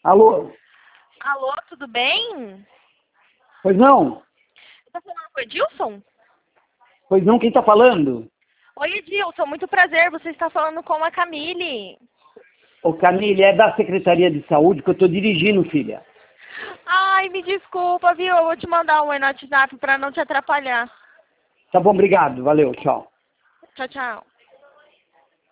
Alô? Alô, tudo bem? Pois não? Você tá falando com o Edilson? Pois não, quem tá falando? Oi, Edilson, muito prazer. Você está falando com a Camille. Ô Camille, é da Secretaria de Saúde que eu tô dirigindo, filha. Ai, me desculpa, viu? Eu vou te mandar um oi no WhatsApp para não te atrapalhar. Tá bom, obrigado. Valeu, tchau. Tchau, tchau.